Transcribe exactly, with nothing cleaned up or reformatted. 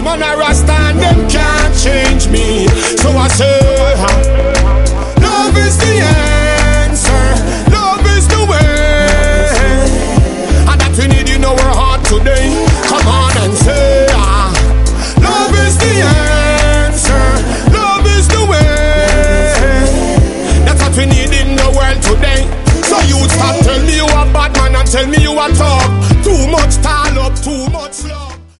man a rasta and them can't change me. So I say, love is the answer, love is the way, and that we need in our heart today. Come on and say, ah, love is the answer, love is the way. That's what we need in the world today. So you stop tell me you a bad man and tell me you a talk. Too much tall up, too much love.